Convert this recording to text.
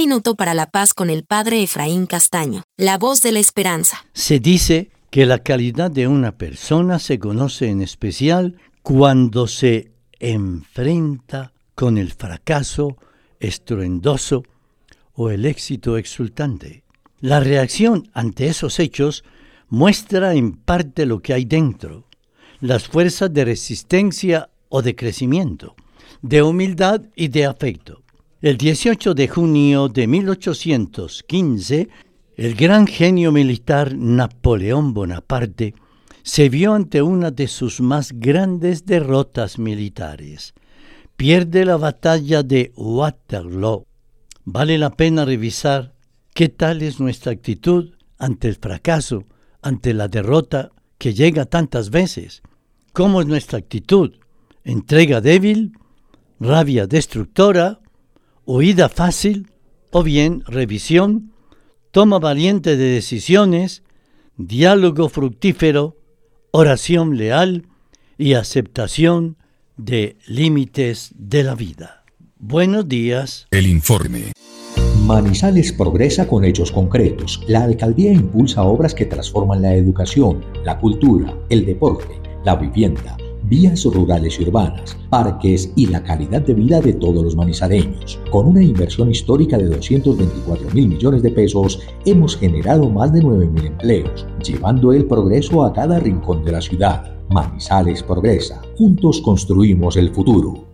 minuto para la paz con el Padre Efraín Castaño, la voz de la esperanza. Se dice que la calidad de una persona se conoce en especial cuando se enfrenta con el fracaso estruendoso o el éxito exultante. La reacción ante esos hechos muestra en parte lo que hay dentro, las fuerzas de resistencia o de crecimiento, de humildad y de afecto. El 18 de junio de 1815, el gran genio militar Napoleón Bonaparte se vio ante una de sus más grandes derrotas militares. Pierde la batalla de Waterloo. Vale la pena revisar qué tal es nuestra actitud ante el fracaso, ante la derrota que llega tantas veces. ¿Cómo es nuestra actitud? ¿Entrega débil? ¿Rabia destructora? ¿Huida fácil? ¿O bien revisión? ¿Toma valiente de decisiones? ¿Diálogo fructífero? ¿Oración leal? Y aceptación de límites de la vida. Buenos días. El informe. Manizales progresa con hechos concretos. La alcaldía impulsa obras que transforman la educación, la cultura, el deporte, la vivienda, vías rurales y urbanas, parques y la calidad de vida de todos los manizaleños. Con una inversión histórica de 224.000 millones de pesos, hemos generado más de 9.000 empleos, llevando el progreso a cada rincón de la ciudad. Manizales progresa. Juntos construimos el futuro.